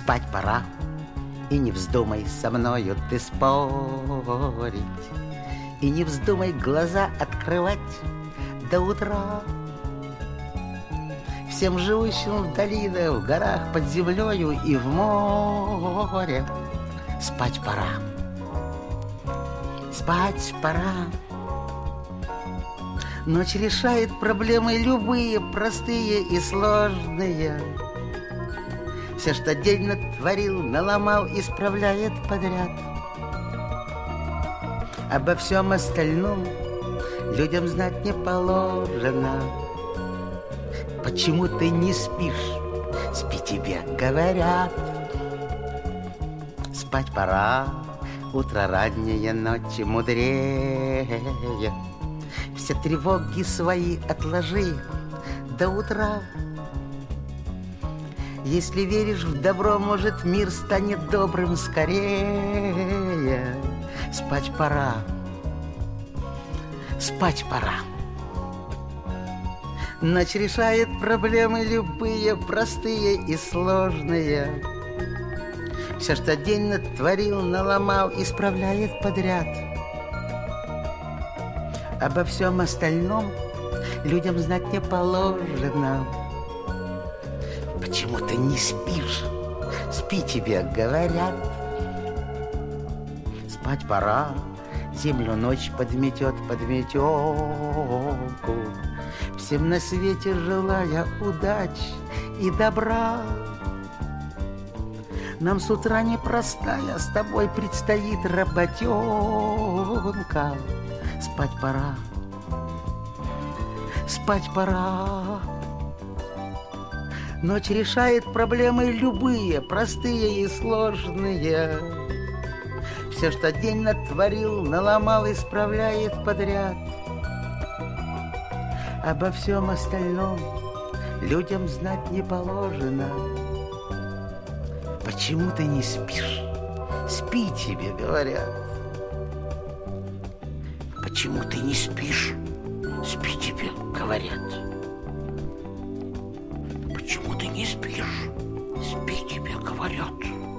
Спать пора, и не вздумай со мною ты спорить, и не вздумай глаза открывать до утра. Всем живущим в долинах, в горах, под землею и в море спать пора. Спать пора. Ночь решает проблемы любые, простые и сложные. Все, что день натворил, наломал, исправляет подряд. Обо всем остальном людям знать не положено. Почему ты не спишь? Спи, тебе говорят. Спать пора, утро раннее, ночи мудрее. Все тревоги свои отложи до утра. Если веришь в добро, может, мир станет добрым скорее. Спать пора. Спать пора. Ночь решает проблемы любые, простые и сложные. Все, что день натворил, наломал, исправляет подряд. Обо всем остальном людям знать не положено. Почему ты не спишь? Спи, тебе говорят. Спать пора, землю ночь подметет под метелку. Всем на свете желая удач и добра. Нам с утра непростая, с тобой предстоит работенка. Спать пора. Спать пора. Ночь решает проблемы любые, простые и сложные. Все, что день натворил, наломал, исправляет подряд. Обо всем остальном людям знать не положено. Почему ты не спишь? Спи, тебе говорят. Почему ты не спишь? Спи, тебе говорят. Почему ты не спишь? Спи, тебе говорят.